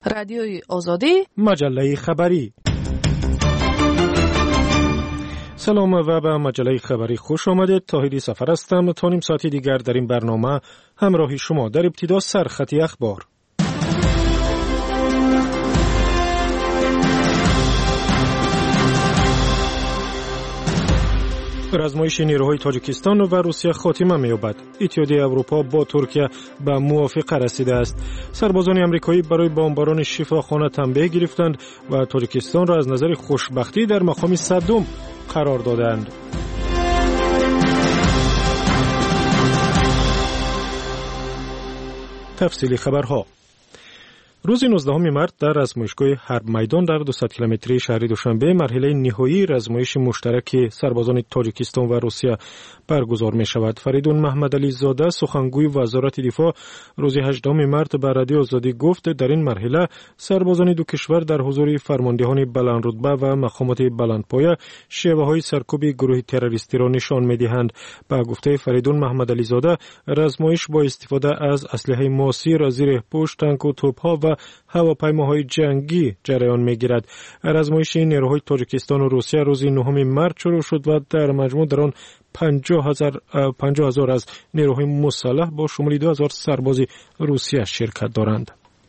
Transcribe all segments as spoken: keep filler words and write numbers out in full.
رادیوی آزادی، مجله خبری. سلام و به مجله خبری خوش آمدید. طاهری سفر هستم. تا نیم ساعتی دیگر در این برنامه همراهی شما. در ابتدا سرخطی اخبار. رزمایش نیروهای تاجیکستان و روسیه خاتمه می‌یابد. اتحادیه اروپا با ترکیه به موافقه رسیده است. سربازان آمریکایی برای بمباران شفاخانه تنبیه گرفتند و تاجیکستان را از نظر خوشبختی در مقام صدم قرار دادند. تفصیلی خبرها. روز نوزدهم مارس در رزمایشگاه حرب میدان در دویست کیلومتری شهر دوشنبه مرحله نهایی رزمایش مشترک سربازان تاجیکستان و روسیه برگزار می شود. فریدون محمدعلی زاده سخنگوی وزارت دفاع روز هجدهم مارس به رادیو آزادی گفت در این مرحله سربازان دو کشور در حضور فرماندهان بلند رتبه و مقامات بلندپایه شیوه‌های سرکوب گروه تروریستی را نشان می‌دهند. با گفته فریدون محمدعلی زاده رزمایش با استفاده از اسلحه موثر زیر پوش، تانک و توپ‌ها و هواپیماهای جنگی جریان می‌گیرد. رزمایش نیروهای تاجیکستان و روسیه روز نهم مارس شروع شد و در مجموع در آن پنجاه هزار از نیروهای مسلح با شمول دو هزار سرباز روسیه شرکت دارند.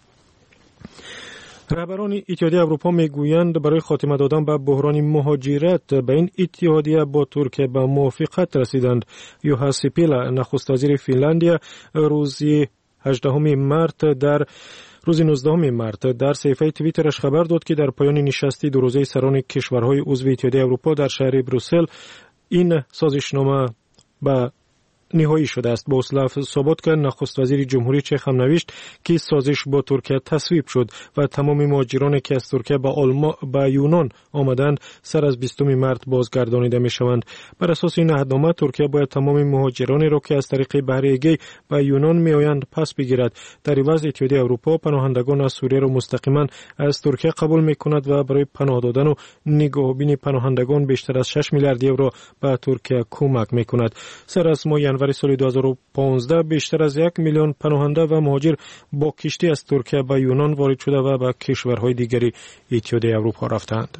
رهبران اتحادیه اروپا میگویند برای خاتمه دادن به بحران مهاجرت به این اتحادیه با ترکیه به موافقت رسیدند. یوها سیپیلا نخست وزیر فنلاندیا روز هجدهم مارس در روز نوزدهم مارس در صفحه توییترش خبر داد که در پایان نشست دو روزه سران کشورهای عضو اتحادیه اروپا در شهر بروسل این سازشنامه به نهایی شده است. با اسلاف ثابت که نخست وزیر جمهوری چک هم نوشت که سازش با ترکیه تصویب شد و تمام مهاجرانی که از ترکیه به آلمان به یونان آمدند سر از بیستم مارس بازگردانیده می شوند. بر اساس این عهدنامه ترکیه باید تمام مهاجرانی را که از طریق بحر اگه به یونان می آیند پس بگیرد. در عوض اتحادیه اروپا پناهندگان از سوریه را مستقیما از ترکیه قبول می کند و برای پناه دادن و نگهبانی پناهندگان بیشتر از شش میلیارد یورو به ترکیه کمک می کند. سر از ماه ینوری سال دو هزار و پانزده بیشتر از یک میلیون پناهنده و مهاجر با کشتی از ترکیه به یونان وارد شده و به کشورهای دیگری اتحادیه اروپا رفتند.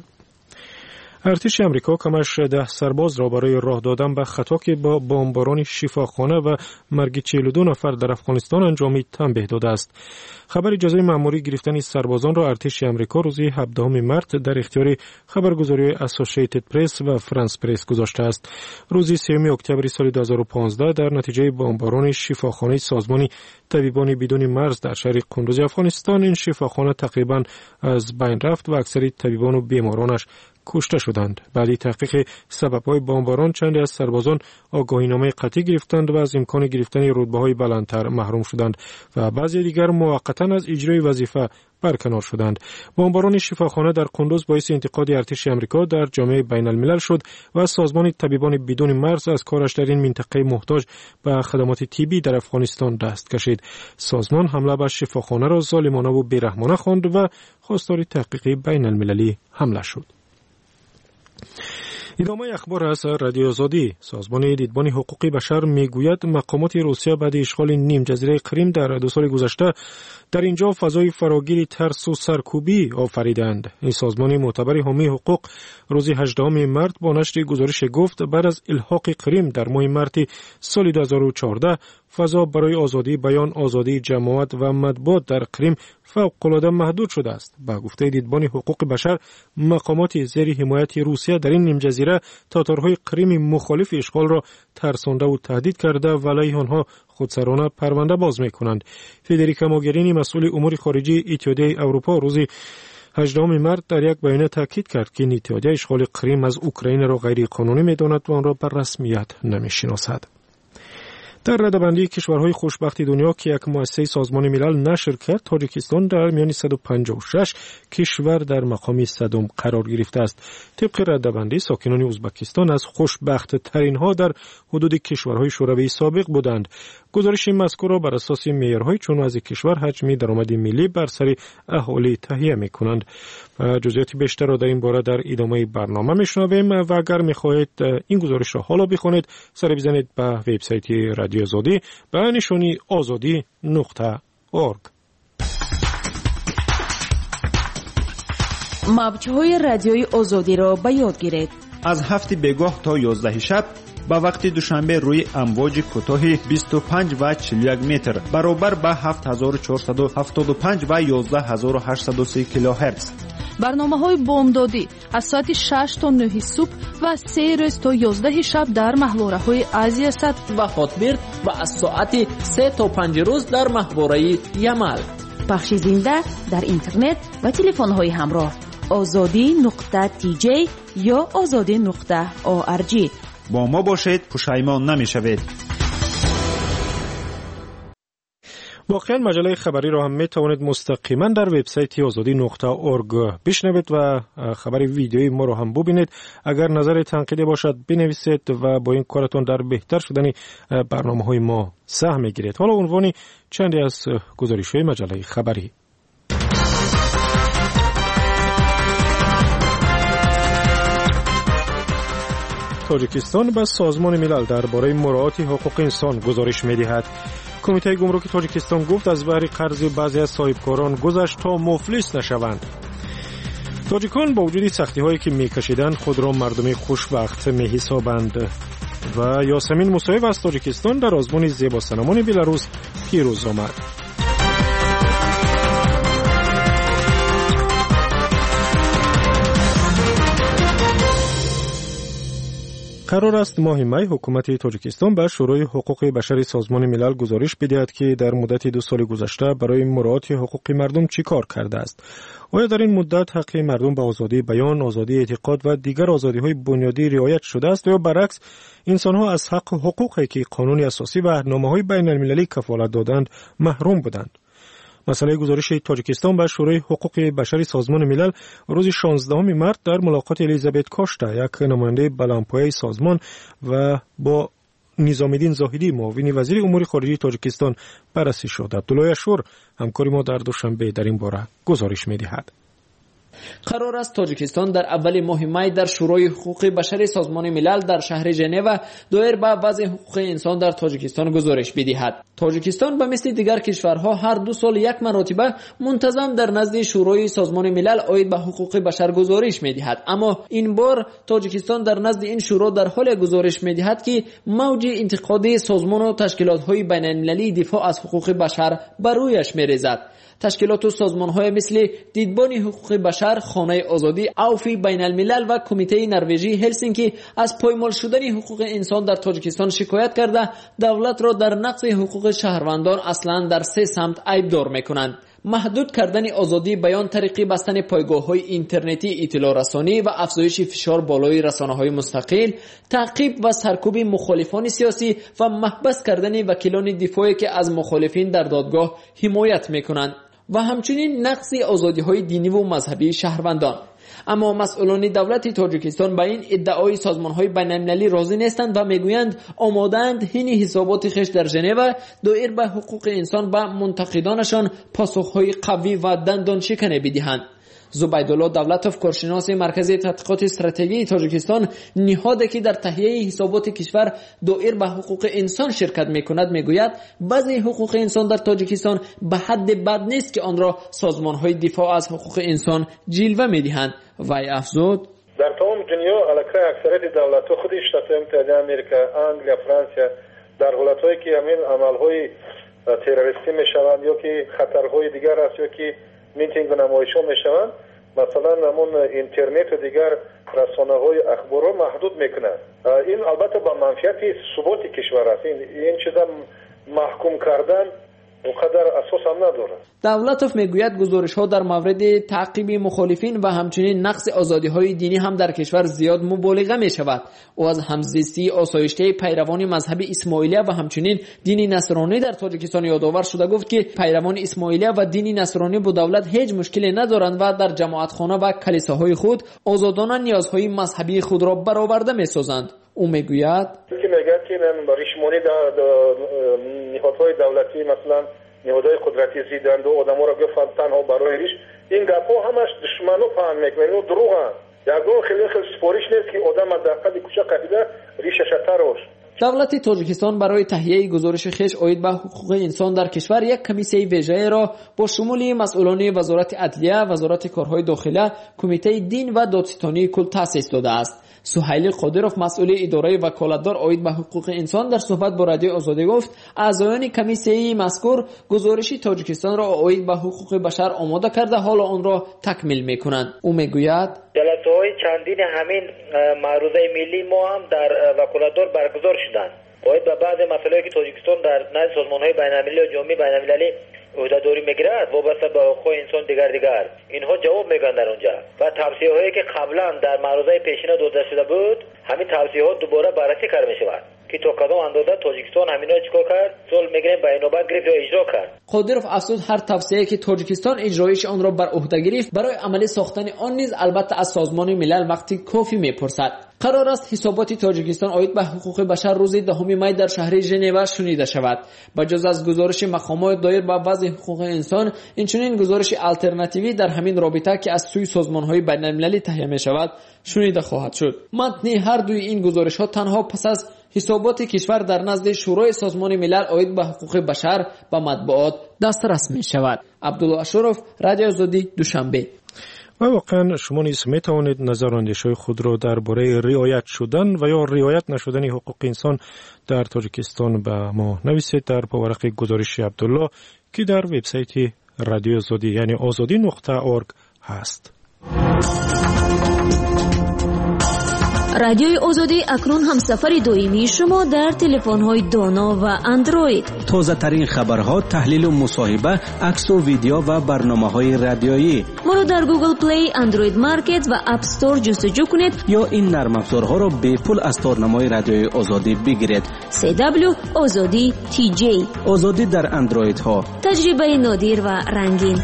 ارتش امریکا کمش ده سرباز را برای راه دادن به خطا که با بمباران شفاخانه و مرگ چهل و دو نفر در افغانستان انجامید تنبیه داده است. خبر اجازه مأموری گرفتن سربازان را ارتش امریکا روز هفدهم مارس در اختیار خبرگزاری اسوسییتد پرس و فرانس پرس گذاشته است. روز سوم اکتبر سال دو هزار و پانزده در نتیجه بمباران شفاخانه سازمان طبیبان بدون مرز در شهر کندوز افغانستان این شفاخانه تقریبا از بین رفت و اکثر طبیبان و بیمارانش کشته شدند. بعد تحقیق سبب‌های بمباران چند از سربازان آگاهینامه قطعی گرفتند و از امکان گرفتن رتبه‌های بلندتر محروم شدند و بعضی دیگر موقتاً از اجرای وظیفه برکنار شدند. بمباران شفاخانه در کندوز باعث انتقاد ارتش آمریکا در جامعه بین الملل شد و سازمان طبیبان بدون مرز از کارش در این منطقه محتاج به خدمات طبی در افغانستان دست کشید. سازمان حمله به شفاخانه را ظالمانه و بیرحمانه خواند و خواستار تحقیق بین المللی حمله شد. ادامه اخبار از رادیو آزادی. سازمان دیدبان حقوق بشر میگوید مقامات روسیه بعد اشغال نیم جزیره کریم در دو سال گذشته در اینجا فضای فراگیر ترس و سرکوبی آفریدند. این سازمان معتبر حامی حقوق روز هجدهم مارس با نشر گزارش گفت بعد از الحاق کریم در ماه مارس سال دو هزار و چهارده فضا برای آزادی بیان، آزادی جماعت و مطبوعات در کریم فوق‌العاده محدود شده است. با گفته دیدبان حقوق بشر مقامات زیر حمایت روسیه در این نیم جزیره تاتارهای کریم مخالف اشغال را ترسانده و تهدید کرده و علیه آنها خودسرانه پرونده باز می‌کنند. فدریکا موگرینی مسئول امور خارجه اتحادیه اروپا روز هجدهم مارس در یک بیانیه تاکید کرد که اتحادیه اشغال کریم از اوکراین را غیر قانونی می‌داند و آن را به رسمیت نمی‌شناسد. در رده‌بندی کشورهای خوشبخت دنیا که یک مؤسسه سازمان ملل نشر کرد، تاجیکستان در میان صد و پنجاه و شش کشور در مقام صدم قرار گرفته است. طبق رده‌بندی ساکنان ازبکستان از خوشبخت ترین ها در حدود کشورهای شوروی سابق بودند. گزارش این مذکور را بر اساس معیارهای چون از کشور حجم درآمد ملی بر سر اهالی تهیه می‌کنند. و جزئیات بیشتر را در این باره در ادامه برنامه میشنویم و اگر می‌خواهید این گزارش را حالا بخونید سر بزنید به وبسایت رادیو آزادی به نشانی آزادی نقطه اورگ. موج‌های رادیوی آزادی را به یاد گیرید. از هفت بگاه تا یازده شب با وقت دوشنبه روی امواج کوتاه بیست و پنج و چهل و یک متر برابر با هفت هزار و چهارصد و هفتاد و پنج و یازده هزار و هشتصد و سی کیلوهرتز. برنامه‌های بامدادی از ساعت شش تا نه صبح و سه روز تا یازده شب در محوره‌های آسیا صد و خاطبرد و از ساعت سه تا پنج روز در محوره یمل. پخش زنده در اینترنت و تلفن‌های همراه آزادی نقطه تی جی یا آزادی نقطه او ار جی. با ما باشید، پشیمان نمی‌شوید. واقعا مجله خبری را هم می توانید مستقیما در وبسایت آزادی نقطه اورگ بشنوید و خبر ویدیویی ما را هم ببینید. اگر نظر تنقیدی باشد بنویسید و با این کارتون در بهتر شدن برنامه‌های ما سهم می‌گیرید. حالا عنوان چندی از گزارش‌های مجله خبری. تاجیکستان به سازمان ملل درباره مراعات حقوق انسان گزارش می‌دهد. کمیته گمرک تاجیکستان گفت از بحر قرض بعضی از صاحبکاران گذشت تا مفلس نشوند. تاجیکان با وجود سختی‌هایی که می‌کشیدند خود را مردم خوشبخت می‌حسابند. و یاسمین موسویف از تاجیکستان در آزمون زیباسنمان بلاروس پیروز آمد. قرار است ماه می حکومت تاجیکستان به شورای حقوق بشر سازمان ملل گزارش بدهد که در مدت دو سال گذشته برای مراعات حقوق مردم چی کار کرده است. آیا در این مدت حق مردم به آزادی بیان، آزادی اعتقاد و دیگر آزادی‌های بنیادی رعایت شده است یا برعکس انسان‌ها از حق حقوقی که قانون اساسی و اهنامه‌های بین‌المللی کفالت دادند محروم بودند؟ مسئله گزارش تاجیکستان به شورای حقوق بشر سازمان ملل روز شانزدهم مارس در ملاقات الیزابت کاشتا، یک نماینده بلندپایه سازمان، و با نظام الدین زاهدی معاون وزیر امور خارجه تاجیکستان بررسی شد. عبدالله اشور همکار ما در دوشنبه در این باره گزارش می‌دهد. قرار است تاجیکستان در اول ماه می در شورای حقوق بشر سازمان ملل در شهر ژنو دایر به وضع حقوق انسان در تاجیکستان گزارش بدهد. تاجیکستان به مثل دیگر کشورها هر دو سال یک مرتبه منتظم در نزد شورای سازمان ملل عاید به حقوق بشر گزارش می‌دهد، اما این بار تاجیکستان در نزد این شورا در حال گزارش می‌دهد که موج انتقادی سازمان و تشکیلات‌های بین‌المللی دفاع از حقوق بشر بر رویش می‌ریزد. تشکیلات و سازمان‌های مثل دیدبان حقوق بشر، خانه آزادی، عفو بین الملل و کمیته نروژی هلسینکی از پایمال شدن حقوق انسان در تاجیکستان شکایت کرده دولت را در نقض حقوق شهروندان اصلا در سه سمت عیبدار می‌کنند: محدود کردن آزادی بیان طریق بستن پایگاه‌های اینترنتی اطلاع رسانی و افزایش فشار بالای رسانه‌های مستقل، تعقیب و سرکوب مخالفان سیاسی و محبس کردن وکیلان دفاعی که از مخالفین در دادگاه حمایت می‌کنند و همچنین نقض آزادی‌های دینی و مذهبی شهروندان. اما مسئولان دولت تاجیکستان به این ادعای سازمان‌های بین‌المللی راضی نیستند و میگویند آماده‌اند این حسابات خیش در ژنو دایر به حقوق انسان به منتقدانشان پاسخ‌های قوی و دندان شکنی بدهند. زبیدالله دولتوف، کارشناس مرکز تحقیقات استراتژی تاجیکستان، نهادی که در تهیه حسابات کشور دایر به حقوق انسان شرکت میکند، میگوید بعضی حقوق انسان در تاجیکستان به حد بد نیست که آن را سازمان‌های دفاع از حقوق انسان جلوه میدهند. وی افزود: در تمام دنیا علاقه اکثریت دولت‌ها خود شرکت متحده آمریکا، انگلیس، فرانسه در حالت‌هایی که همین عمل‌های تروریستی میشوند یا که خطرهای دیگر است یا که میتینگ و نمایش‌ها میشوند، مثلا همون اینترنت و دیگر رسانه‌های اخبار رو محدود میکنند. این البته با منفعت ثبات کشور است. این این چیزا محکوم کردن اونقدر اساس هم نداره. دولتوف میگوید گزارش‌ها در مورد تعقیب مخالفین و همچنین نقض آزادی‌های دینی هم در کشور زیاد مبالغه می‌شود. او از همزیستی آسایشته پیروان مذهب اسماعیلیه و همچنین دین نصرانی در تاجیکستان یادآور شده گفت که پیروان اسماعیلیه و دین نصرانی با دولت هیچ مشکلی ندارند و در جماعتخانه و کلیساهای خود آزادانه نیازهای مذهبی خود را برآورده می‌سازند. او میگوید که میگه که ریشمونی در نهادهای دولتی مثلا نهادهای قدرتی زیدند و آدم‌ها را گفتند تنها برای ریش، این گپ‌ها همش دشمنو فهم میکنن و دروغن. یگان خیلی خیلی سپارش نیست که آدم از داخل کوچه قبیله ریشش تراش دولت تاجیکستان برای تهیه گزارش خویش عاید به حقوق انسان در کشور یک کمیسیه ویژه را با شمول مسئولان وزارت عدلیه، وزارت کارهای داخله، کمیته دین و دادستانی کل تأسیس داده است. سهیل قادروف مسئول اداره وکالتدار عاید به حقوق انسان در صحبت با رادیو آزادی گفت اعضایان کمیسیه مذکور گزارش تاجیکستان را عاید به حقوق بشر آماده کرده حالا آن را تکمیل می‌کنند. او میگوید جلسه‌های چندین همین معروضه ملی ما هم در وکالتدار برگزار شدند. عاید به بعض مسائلی که تاجیکستان در نزد سازمان‌های بین‌المللی و جامعه بین‌المللی عهده‌داری میگیرد وابسته به حقوق انسان دیگر دیگر اینها جواب میگن در اونجا و توصیه‌هایی که قبلا در معروضه پیشینه داده شده بود همین توصیه‌ها دوباره بررسی کرده میشود که تا کدام اندازه تاجیکستان همینا چیکار کرد صلح میگیریم بین‌الملل گرفت یا اجرا کرد. قادروف افزود هر توصیه‌ای که تاجیکستان اجرایش آن را بر عهده گرفت برای عملی ساختن آن نیز البته از سازمان ملل وقتی کافی میپرسد. قرار است حسابات تاجیکستان عاید به حقوق بشر روز دهم می در شهر ژنو شنیده شود. بجز از گزارش مقامات دایر به وضع حقوق انسان، اینچنین گزارش آلترناتیوی در همین رابطه که از سوی سازمان‌های بین‌المللی تهیه می شود شنیده خواهد شد. متن هر دوی این گزارش‌ها تنها پس از حسابات کشور در نزد شورای سازمان ملل عاید به حقوق بشر به مطبوعات دسترس می شود. عبدالله اشرف، رادیو آزادی، دوشنبه. و واقعا شما نیز می توانید نظراندیش‌های خود را درباره رعایت شدن و یا رعایت نشدن حقوق انسان در تاجیکستان به ما نویسید در پاورق گزارش عبدالله که در وبسایت رادیو آزادی یعنی آزادی نقطه اورگ هست. رادیوی آزادی اکنون هم سفر دائمی شما در تلفن‌های دانا و اندروید. تازه ترین خبرها، تحلیل و مصاحبه، عکس و ویدیو و برنامه‌های رادیویی. ما را در گوگل پلی، اندروید مارکت و اپ استور جستجو کنید یا این نرم افزارها را به پول از تارنمای رادیوی آزادی بگیرید. سی دبلیو آزادی تی جی. آزادی در اندروید ها. تجربه نادر و رنگین.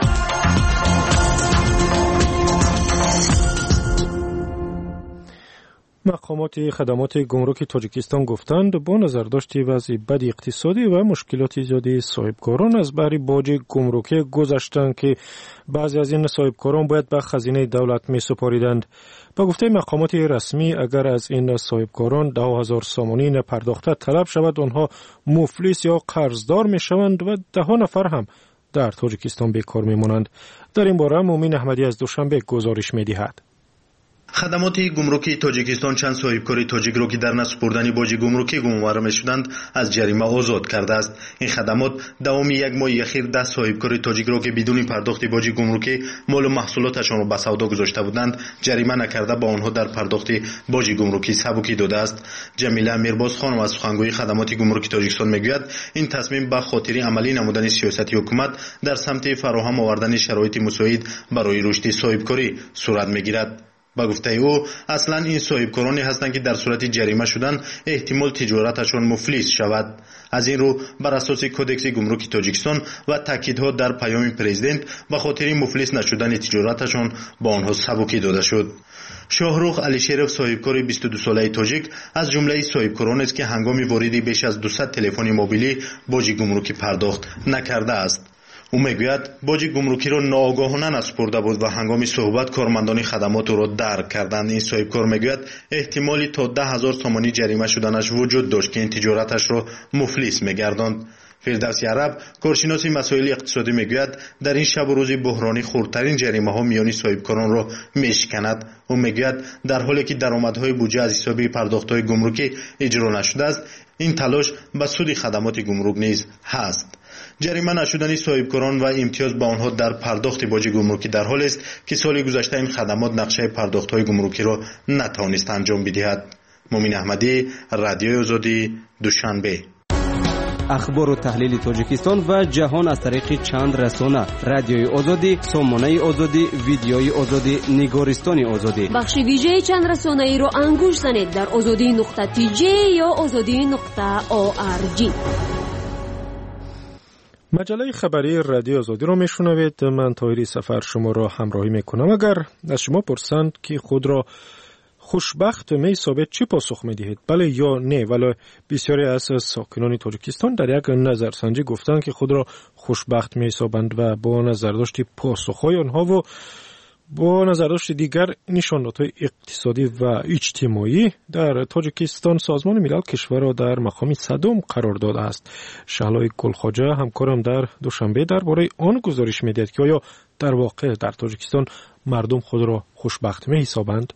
مقامات خدمات گمرک تاجیکستان گفتند با نظرداشت وضع بد اقتصادی و مشکلات زیادی صاحبکاران از بهره باج گمرکی گذشتند که بعضی از این صاحبکاران باید به خزینه دولت می سپاریدند. با گفته مقامات رسمی اگر از این صاحبکاران ده هزار سامانی نپرداخته طلب شود آنها مفلس یا قرضدار می شوند و ده نفر هم در تاجیکستان بیکار می مانند. در این باره مومن احمدی از دوشنبه گزارش می دهد. خدمات گمرکی تاجیکستان چند صاحبکار تاجیک را که در نسپردن باج گمرکی گمانبر شدند از جریمه آزاد کرده است. این خدمات دوام یک ماه اخیر ده صاحبکار تاجیک را که بدون پرداخت باج گمرکی مال و محصولاتشان را به سودا گذاشته بودند جریمه نکرده با آنها در پرداخت باج گمرکی سبکی داده است. جمیله میرباز خانم از سخنگوی خدمات گمرکی تاجیکستان میگوید این تصمیم به خاطر عملی نمودن سیاست حکومت در سمت فراهم آوردن شرایط مساعد برای رشد صاحبکاری صورت میگیرد. با گفته او اصلا این صاحبکارانی هستند که در صورت جریمه شدن احتمال تجارتشان مفلس شود. از این رو بر اساس کدکس گمرکی تاجیکستان و تاکیدها در پیام پرزیدنت به خاطر مفلس نشدن تجارتشان با آنها سبکی داده شد. شاهرخ علیشریف صاحبکار بیست و دو ساله تاجیک از جمله صاحبکاران است که هنگام واردی بیش از دویست تلفن موبیلی باج گمرکی پرداخت نکرده است. او میگوید باج گمرکی را ناآگاهانه نسپرده بود و هنگام صحبت کارمندان خدمات را درک کردند. این صاحبکار میگوید احتمالی تا ده هزار سامانی جریمه شدنش وجود داشت که این تجارتش را مفلس میگرداند. فردوسی عرب کارشناس مسائل اقتصادی میگوید در این شب و روز بحرانی خردترین جریمه ها میانی صاحبکاران را میشکند. او میگوید در حالی که درآمدهای بودجه از حساب پرداخت‌های گمرکی اجرا نشده است این تلاش به سود خدمات گمرک نیز هست. جریمه نشدن صاحبکاران و امتیاز با آنها در پرداخت باج گمرکی در حال است که سال گذشته این خدمات نقشه پرداخت‌های گمرکی را نتوانست انجام بدهد. مومن احمدی، رادیو آزادی، دوشنبه. اخبار و تحلیل تاجیکستان و جهان از طریق چند رسانه: رادیوی آزادی، سامانه آزادی، ویدیوی آزادی، نگارستان آزادی. بخش ویژه چند رسانه ای را انگوش زنید در آزادی نقطه تی جی یا آزادی نقطه او آر جی. مجله خبری رادیو آزادی را میشنوید. من طاهری سفر شما را همراهی میکنم. اگر از شما پرسند که خود را خوشبخت می ثابت چی پاسخ می دهید؟ بله یا نه؟ ولی بسیاری از ساکنان تاجیکستان در یک نظرسنجی گفتند که خود را خوشبخت می ثابند و با نظرداشت پاسخهای آنها و با نظرات دیگر نشانات‌های اقتصادی و اجتماعی در تاجیکستان سازمان ملل کشور را در مقام صدم قرار داده است. شهلای گلخواجه همکارم در دوشنبه درباره آن گزارش می‌دهد که آیا در واقع در تاجیکستان مردم خود را خوشبخت می‌حسابند؟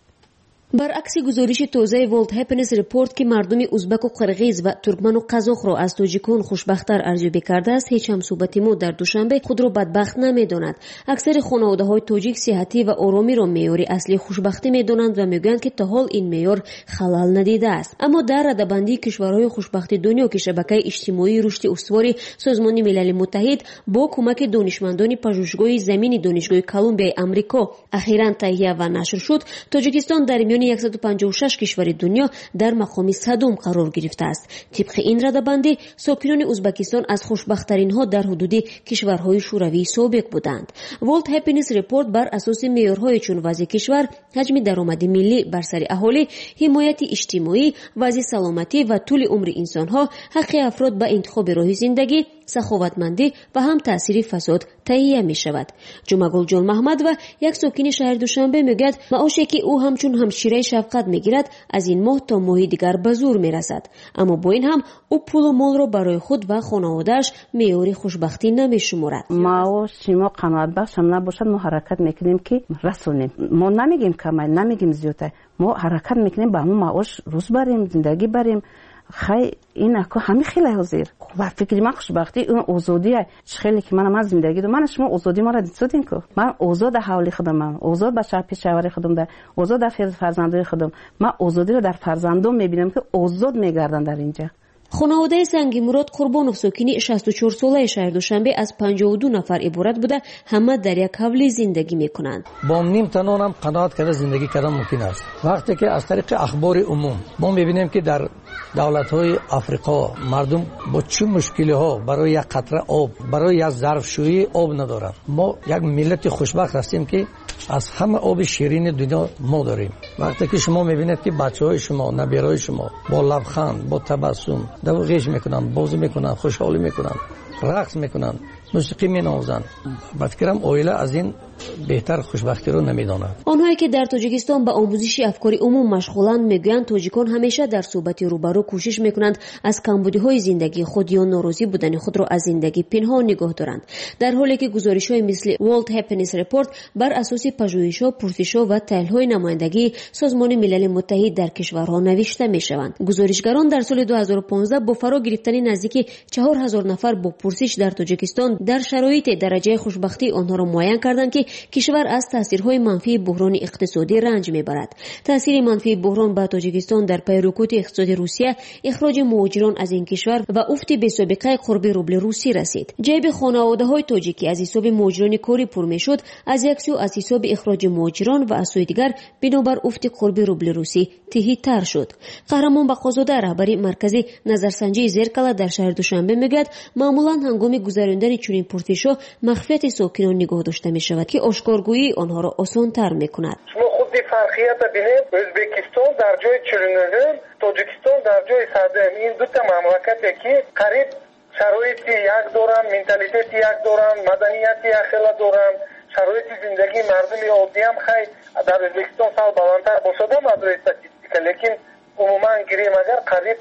برعکس گزارش تازه ورلد هپینس رپورت که مردم ازبک و قرغیز و ترکمن و قزاق را از تاجیکان خوشبخت‌تر ارزیابی کرده است، هیچ همصحبت ما در دوشنبه خود را بدبخت نمی‌داند. اکثر خانواده‌های تاجیک صحتی و آرامی را معیار اصلی خوشبختی می‌دانند و می‌گویند که تا حال این معیار خلل ندیده است. اما در رده‌بندی کشورهای خوشبختی دنیا که شبکه اجتماعی رشد استواری سازمان ملل متحد با کمک دانشمندان پژوهشگاه زمینی دانشگاه کلمبیای آمریکا اخیراً تهیه و نشر شد، تاجیکستان در میان صد و پنجاه و شش کشور دنیا در مقام صدم قرار گرفته است. طبق این رده‌بندی ساکنان ازبکستان از خوشبخت‌ترین ها در حدود کشورهای شوروی سابق بودند. ورلد هپینس رپورت بر اساس معیارهای چون وضع کشور، حجم درآمد ملی بر سر اهالی، حمایت اجتماعی، وضع سلامتی و طول عمر انسان‌ها، حق افراد به انتخاب راه زندگی، سخاوتمندی و هم تأثیر فساد تهیه می شود. جمعگل جان محمد و یک ساکن شهر دوشنبه میگوید معاشی که او همچون همشیره شفقت میگیرد از این ماه تا ماه دیگر به زور میرسد، اما با این هم او پول و مال را برای خود و خانواده‌اش معیار خوشبختی نمیشمارد. معاش ما قناعت بخش هم نباشد، ما حرکت میکنیم که رسونیم. ما نمیگیم کم، نمیگیم زیاده، ما حرکت میکنیم با همون معاش روز بریم، زندگی بریم. خیلی این اکو همین خیلی حاضر و فکری من خوشبختی اون آزادیه. خیلی که من از زندگی دو من شما آزادی ما را دیدین که من آزاد حوالی خودم، آزاد بچه پیشاوری خودم، ده آزاد در فرزندای خودم. من آزادی رو در فرزندام میبینم که آزاد میگردن در اینجا. خانواده سنگی مراد قربانوف ساکنی شصت و چهار ساله شهر دوشنبه از پنجاه و دو نفر عبارت بوده، همه در یک حولی زندگی میکنند. با نیم تنان هم قناعت کرده زندگی کردن ممکن است. وقتی که از طریق اخبار عموم ما میبینیم که در دولت‌های آفریقا مردم با چه مشکل‌ها برای یک قطره آب، برای یک ظرفشویی آب ندارند. ما یک ملت خوشبخت هستیم که از همه آب شیرین دنیا ما داریم. وقتی که شما میبینید که بچه‌های شما، نبیرای شما با لبخند، با تبسم دوغیش میکنن، بازی میکنن، خوشحالی میکنن، رقص میکنن، موسیقی مینوازن. فکرم اویلا از این بهتر خوشبختی رو نمیداند. آنهایی که در تاجیکستان به آموزش افکار عموم مشغولند میگویند تاجیکان همیشه در صحبت روبرو کوشش میکنند از کمبودی‌های زندگی خود یا ناراضی بودن خود را از زندگی پنهان نگاه دارند، در حالی که گزارش‌های مثل ورلد هپینس رپورت بر اساس پژوهش‌ها، پرسش‌ها و تحلیل‌های نمایندگی سازمان ملل متحد در کشورها نوشته میشوند. گزارشگران در سال دو هزار و پانزده با فرا گرفتن نزدیک چهار هزار نفر با پرسش در تاجیکستان در شرایط درجه خوشبختی آنها را معین کردند که کشور از تاثیرهای منفی بحران اقتصادی رنج میبرد. تاثیر منفی بحران به تاجیکستان در پی رکود اقتصاد روسیه، اخراج مهاجران از این کشور و افت بی‌سابقه قرب روبل روسی رسید. جیب خانواده‌های تاجیکی از حساب مهاجران کاری پر میشد، از یک سو از حساب اخراج مهاجران و از سوی دیگر بنابر افت قرب روبل روسی تهی‌تر شد. قهرمان بقازاده رهبری مرکزی نظرسنجی زرکلا در شهر دوشنبه میگوید معمولا هنگام گذراندن چنین پرسش‌ها مخفیت ساکنان نگاه داشته میشود که آشکارگویی آنها را آسان‌تر میکند. شما خود فرقیت ببینید، ازبکستان در جای چرنگل، تاجیکستان در جای صدم. این دو تا مملکتی که قریب شرایط یک دارن، منتالیته یک دارن، مدنیت یک خیلی دارن، شرایط زندگی مردم عادی هم خیلی در ازبکستان سال بالاتر باشده مدار استاتیستیکا، لیکن عموما گیریم اگر قریب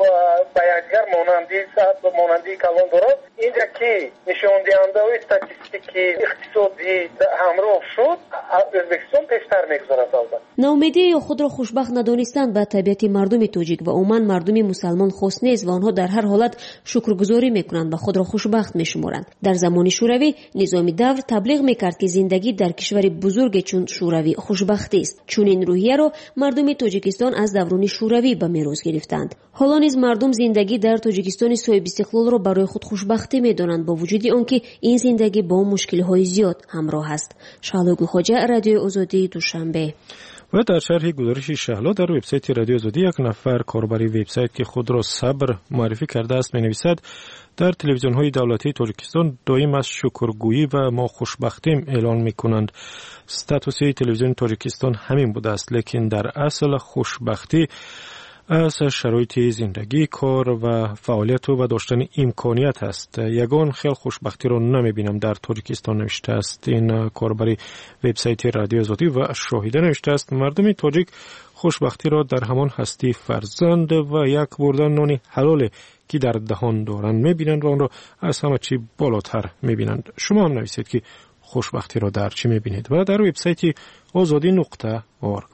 به یکدیگر مانندی مانندی کلان دارد. اینجا که نشان دهنده و استاتیستیکی اقتصادی همراه شد، ازبکستان پیشتر میگذارد. ناامیدی یا خود را خوشبخت ندانستن به طبیعت مردم تاجیک و عموما مردم مسلمان خاص نیست و آنها در هر حالت شکرگزاری میکنند و خود را خوشبخت میشمارند. در زمان شوروی نظام دور تبلیغ میکرد که زندگی در کشور بزرگ چون شوروی خوشبختی است. چون این روحیه را مردم تاجیکستان از دوران شوروی به میراث گرفتند. حالا نیز مردم زندگی در تاجیکستان صاحب استقلال را برای خود خوشبختی میدانند با وجود آنکه این زندگی با مشکل‌های زیاد همراه است. شهلا گلخواجه، رادیو آزادی، دوشنبه. و در شرح گزارش شهلا در وبسایت رادیو آزادی یک نفر کاربری وبسایت که خود را صبر معرفی کرده است می‌نویسد در تلویزیون‌های دولتی تاجیکستان دائم از شکرگویی و ما خوشبختیم اعلان می‌کنند. استاتوس تلویزیون تاجیکستان همین بوده است، لیکن در اصل خوشبختی از شرایط زندگی، کار و فعالیت و داشتن امکانیت است. یگان خیلی خوشبختی رو نمیبینم در تاجیکستان نوشته است. این کاربری وبسایت رادیو آزادی و شاهده نوشته است مردم تاجیک خوشبختی را در همان هستی فرزند و یک بردن نان حلال که در دهان دارند میبینند و آن را از همه چی بالاتر میبینند. شما هم نویسید که خوشبختی را در چی میبینید و در وبسایت آزادی نقطه اورگ.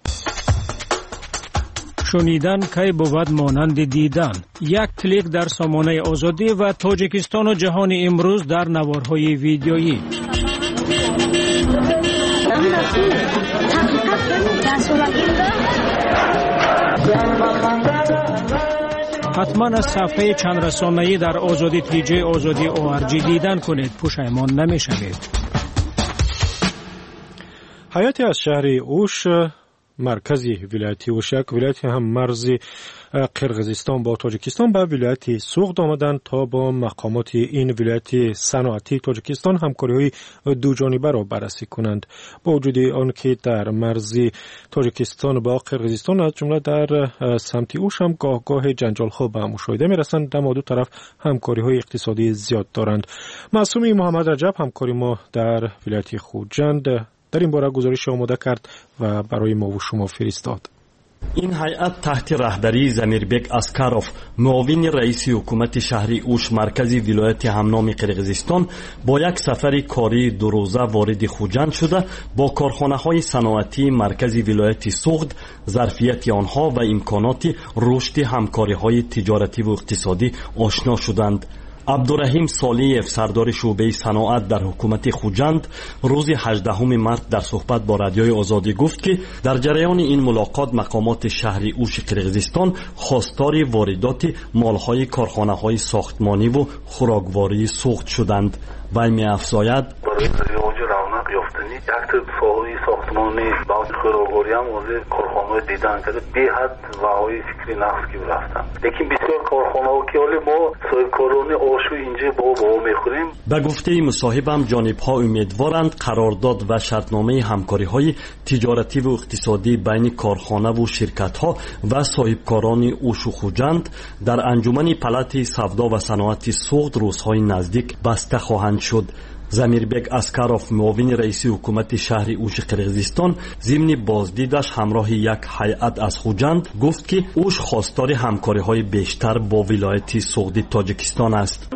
شنیدن کی بود مانند دیدن. یک کلیک در سامانه آزادی و تاجیکستان و جهان امروز در نوارهای ویدیویی. حتما از صفحه چند رسانه‌ای در آزادی تی جی آزادی او آر جی دیدن کنید، پشیمان نمی‌شوید. حیاتی از شهر اوش مرکزی ولایت اوشک، ولایت هم مرزی قرقیزستان با تاجیکستان به ولایت سوغد آمدند تا با مقامات این ولایت صنعتی تاجیکستان همکاری‌های دو جانبه را بررسی کنند. با وجود آنکه در مرزی تاجیکستان با قرقیزستان از جمله در سمت اوش هم گاه گاه جنجال‌ها به مشاهده می‌رسند، اما دو طرف همکاری‌های اقتصادی زیاد دارند. معصومی محمد رجب همکاری ما در ولایت خوجند در این باره گزارش آماده کرد و برای ما و شما فرستاد. این هیئت تحت رهبری زمیربک اسکاروف، معاون رئیس حکومت شهر اوش مرکزی ولایت همنام قرقیزستان، با یک سفر کاری دو روزه وارد خوجند شده با کارخانه‌های صنعتی مرکزی ولایت سوغد، ظرفیت آنها و امکانات رشد همکاری‌های تجارتی و اقتصادی آشنا شدند. عبدالرحیم صالحیف، سردار شعبه صنعت در حکومت خوجند، روز هجدهم مارس در صحبت با رادیوی آزادی گفت که در جریان این ملاقات مقامات شهر اوش قرقیزستان خواستار واردات مالهای کارخانه‌های ساختمانی و خوراکواری سوغد شدند. وی می‌افزاید یک ساحه ساختمانی با خوراکواری هم واسه کارخانه‌های دیدن کرده به حد وهای فکری نقص کی رفتن، لیکن بسیار کارخانه‌ها که ولی ما صاحبکاران آشو اینجا با با میخوریم. به گفته مصاحبم جانب‌ها امیدوارند قرارداد و شرطنامه همکاری‌های تجارتی و اقتصادی بین کارخانه و شرکت‌ها و صاحبکاران اوش و خوجند در انجمن پلات سودا و صنعت سوغد روزهای نزدیک بسته خواهند شد. زمیربک اسکاروف، معاون رئیس حکومت شهر اوش قرقیزستان، ضمن بازدیدش همراه یک هیئت از خوجند گفت که اوش خواستار همکاری‌های بیشتر با ولایت سوغد تاجیکستان است.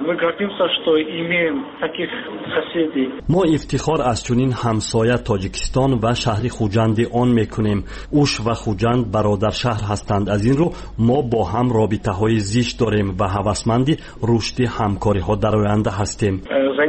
ما افتخار از چنین همسایه تاجیکستان و شهر خوجند آن میکنیم. اوش و خوجند برادر شهر هستند، از این رو ما با هم رابطه‌های زیست داریم و هوسمند رشد همکاری‌ها در آینده هستیم.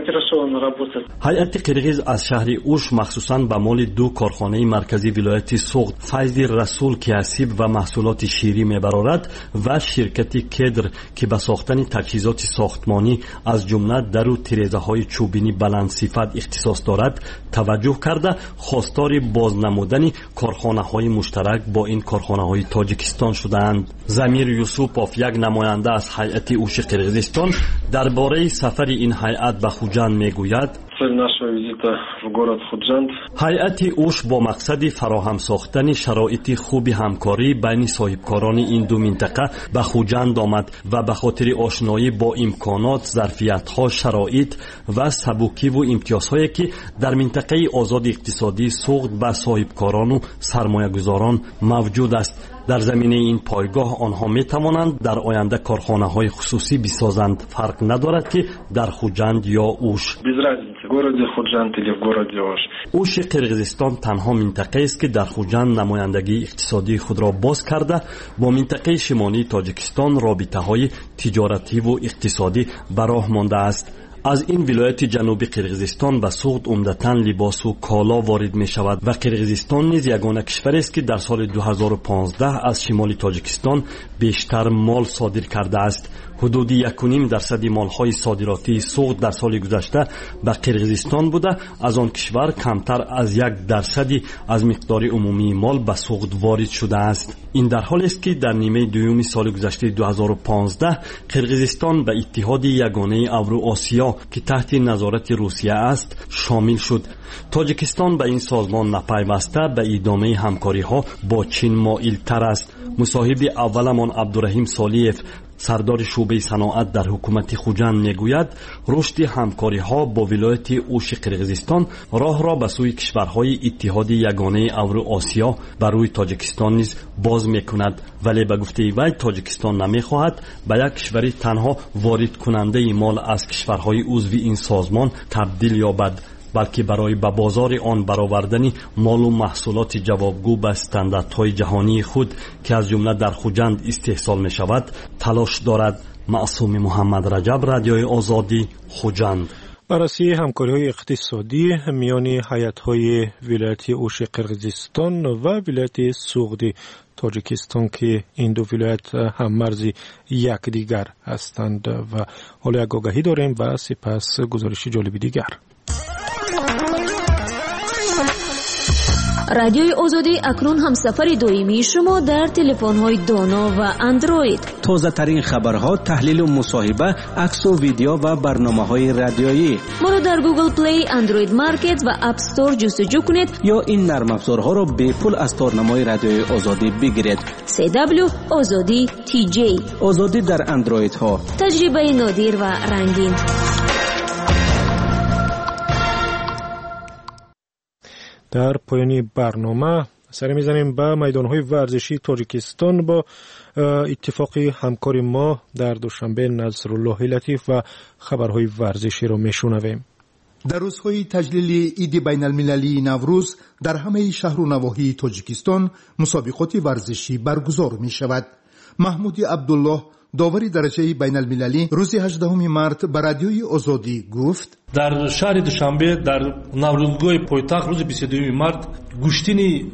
هیئت قرقیز از شهر اوش مخصوصاً به مال دو کارخانه مرکزی ولایت سوغد، فیض رسول که اسیب و محصولات شیری میبرارد و شرکت کدر که به ساختن تجهیزات ساختمانی از جمله در و تیره‌های چوبینی بلند صفت اختصاص دارد توجه کرده خواستار بازنمودن کارخانه‌های مشترک با این کارخانه‌های تاجیکستان شدند. زمیر یوسوپوف، یک نماینده از هیئت اوش قرقیزستان، درباره سفر این هیئت به خوجند میگوید: هیئت اوش با مقصد فراهم ساختن شرایط خوب همکاری بین صاحبکاران این دو منطقه به خوجند آمد و به خاطر آشنایی با امکانات، ظرفیت‌ها، شرایط و سبکی و امتیازهایی که در منطقه آزاد اقتصادی سوغد به صاحبکاران و سرمایه‌گذاران موجود است. در زمینه این پایگاه آنها می توانند در آینده کارخانه های خصوصی بسازند. فرق ندارد که در خوجند یا اوش. اوش قرقیزستان تنها منطقه است که در خوجند نمایندگی اقتصادی خود را باز کرده با منطقه شمالی تاجیکستان رابطه های تجارتی و اقتصادی به راه مانده است. از این ولایت جنوبی قرقیزستان به سوغد عمدتاً لباس و کالا وارد می شود و قرقیزستان نیز یگانه کشور است که در سال دو هزار و پانزده از شمال تاجیکستان بیشتر مال صادر کرده است. حدود یک و نیم درصد مالهای صادراتی سوغد در سال گذشته به قرقیزستان بوده، از آن کشور کمتر از یک درصدی از مقدار عمومی مال به سوغد وارد شده است. این در حالی است که در نیمه دوم سال گذشته دو هزار و پانزده قرقیزستان به اتحاد یگانه اورو آسیا ها که تحت نظارت روسیه است شامل شد. تاجیکستان به این سازمان نپیوسته به ادامه همکاری ها با چین مایل تر است. مصاحب اولمان عبدالرحیم سالیف سردار شعبه صنعت در حکومت خوجند میگوید رشد همکاری ها با ولایت اوش قرقیزستان راه را به سوی کشورهای اتحاد یگانه اوراسیا بر روی تاجیکستان نیز باز میکند، ولی به گفته وی تاجیکستان نمیخواهد به یک کشوری تنها وارد کننده مال از کشورهای عضو این سازمان تبدیل یابد، بلکه برای به بازار آن برآوردن مال و محصولات جوابگو به استانداردهای جهانی خود که از جمله در خوجند استحصال می شود تلاش دارد. معصوم محمد رجب، رادیوی آزادی، خوجند. بررسی همکاری‌های اقتصادی میان هیئت‌های ولایت اوش قرقیزستان و ولایت سوغدی تاجیکستان که این دو ولایت هم مرزی یکدیگر هستند و حالا یک آگهی داریم و سپس گزارش جالبی دیگر. رادیوی آزادی اکنون هم سفر دائمی شما در تلفن‌های دانا و اندروید. تازه ترین خبرها، تحلیل و مصاحبه، عکس و ویدیو و برنامه‌های رادیویی. ما را در گوگل پلی، اندروید مارکت و اپ استور جستجو کنید یا این نرم افزارها را به پول از تارنمای رادیوی آزادی بگیرید. سی دبلیو آزادی تی جی. آزادی در اندروید ها. تجربه نادر و رنگین. در پایان برنامه سر میزنیم به میدانهای ورزشی تاجیکستان با اتفاق همکاری ما در دوشنبه. نصرالله لطیف و خبرهای ورزشی را میشنویم. در روزهای تجلیل عید بین المللی نوروز در همه شهر و نواحی تاجیکستان مسابقات ورزشی برگزار می شود. محمود عبدالله داوری درجه بین المللی روز هجدهم مارس به رادیوی آزادی گفت در شهر دوشنبه در نوروزگاه پایتخت روز بیست و دوم مارس گشتین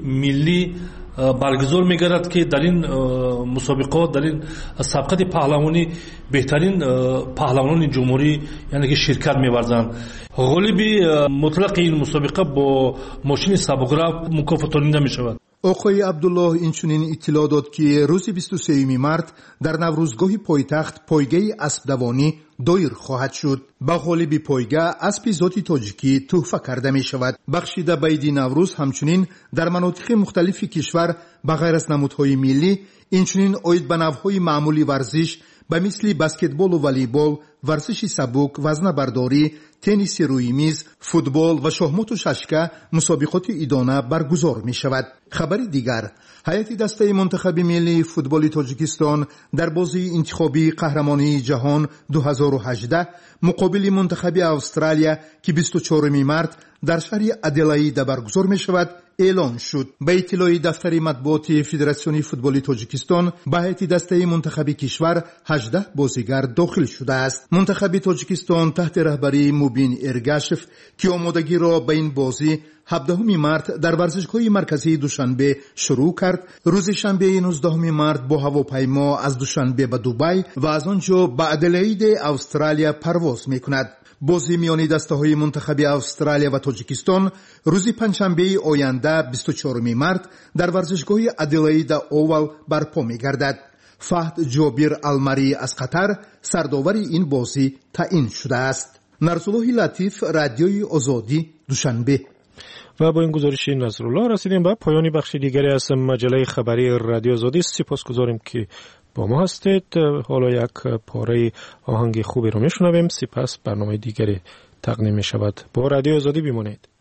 ملی برگزار می‌گردد که در این مسابقات در این سبقت پهلوانی بهترین پهلوانان جمهوری یعنی که شرکت می‌ورزند. غالبی مطلق این مسابقه با ماشین سبک‌رو مکافاتانیده می‌شود. آقای عبدالله اینچنین اطلاع داد که روز بیست و سوم مارس در نوروزگاه پایتخت پایگاه اسب دوانی دایر خواهد شد. با غالب پایگاه اسب ذاتی تاجیکی تحفه کرده می شود. بخشیده به عید نوروز همچنین در مناطق مختلف کشور به غیر از نمودهای ملی اینچنین عاید به نوعهای معمولی ورزش به مثل بسکتبال و والیبال، ورزش سبک، وزنه برداری، تنیس روی میز، فوتبال و شاهمات و ششکه مسابقات عیدانه برگزار می شود. خبر دیگر، هیئت دسته منتخب ملی فوتبال تاجیکستان در بازی انتخابی قهرمانی جهان دو هزار و هجده مقابل منتخب استرالیا که بیست و چهارم مارس در شهر ادلاید برگزار می شود اعلان شد. به اطلاع دفتر مطبوعات فدراسیون فوتبال تاجیکستان به هیئت دسته منتخب کشور هجده بازیگر داخل شده است. منتخب تاجیکستان تحت رهبری موبین ارگاشف که آمادگی را به این بازی هفدهم مارس در ورزشگاه مرکزی دوشنبه شروع کرد. روز شنبه نوزدهم مارس با هواپیما از دوشنبه به دبی و از آنجا به ادلاید استرالیا پرواز می‌کند. بازی میان دسته‌های منتخب استرالیا و تاجیکستان روز پنجشنبه آینده بیست و چهارم مارس در ورزشگاه ادلاید اوال برپا می‌گردد. فهد جابر المری از قطر سرداور این بازی تعیین شده است. نصرالله لطیف، رادیوی آزادی، دوشنبه. و با این گزارش نصرالله رسیدیم به پایان بخش دیگری از مجله خبری رادیو آزادی. سپاسگزاریم که با ما هستید. حالا یک پاره آهنگ خوبی رو میشنویم، سپس برنامه دیگری تقدیم می شود. با رادیو آزادی بمانید.